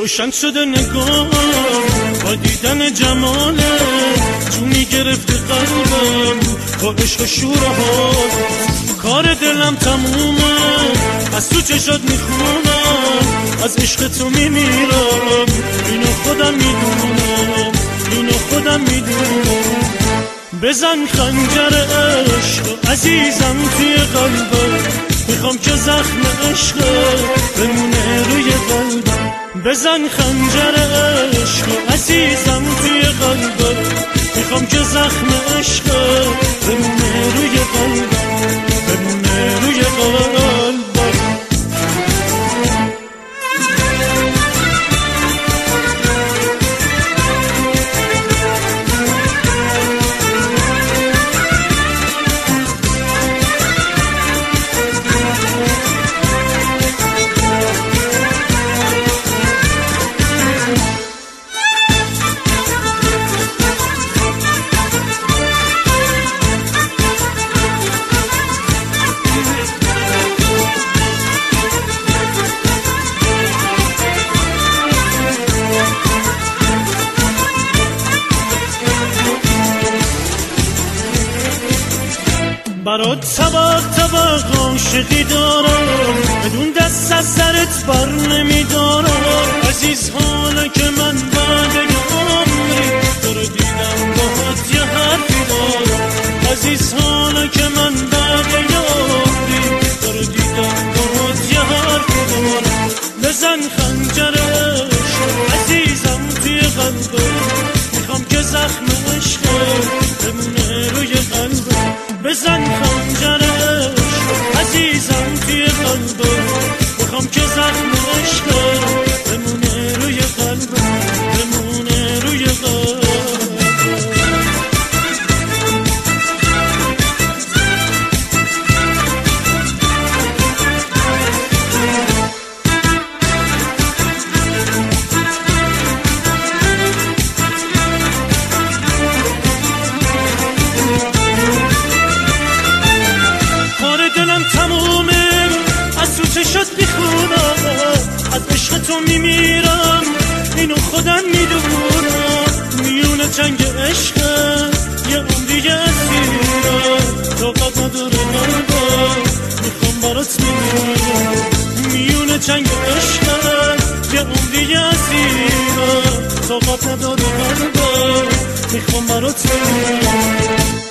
روشن شده نگاه با دیدن جماله، جونی گرفته قلبم با عشق شورها. کار دلم تمومه، از تو چشات میخونم، از عشق تو میمیرم. اینو خودم میدونم، اینو خودم میدونم. بزن خنجر عشق عزیزم توی قلبم، میخوام که زخم عشق بمونه روی قلبم. بزن خنجر عشق عزیزم توی قلبم، میخوام که زخم عشق بمونه روی قلبم، بمونه روی قلبم. برات طبق طبق عاشقی دارم، بدون دست از سرت بر نمیدارم. عزیز حالا که من بعد عمری تو رو دیدم باهات یه حرفی دارم. عزیز حالا که من بعد عمری تو رو دیدم باهات یه حرفی دارم. بزن خنجر عشق عزیزم توی قلبم، میخوام که زخم عشق بمونه روی قلبم. بزن خنجر عشق عزیزم توی قلبم، میخوام که زخم عشق بمونه روی قلبم، بمونه روی قلبم. چشات میخونم، از عشق تو میمیرم. اینو خودم میدونم، میونه چنگ عشق یه عمری اسیرم. طاقت نداره قلبم، میخوام برات میمیرم. میونه چنگ عشق یه عمری اسیرم. طاقت نداره قلبم، میخوام برات میمیرم.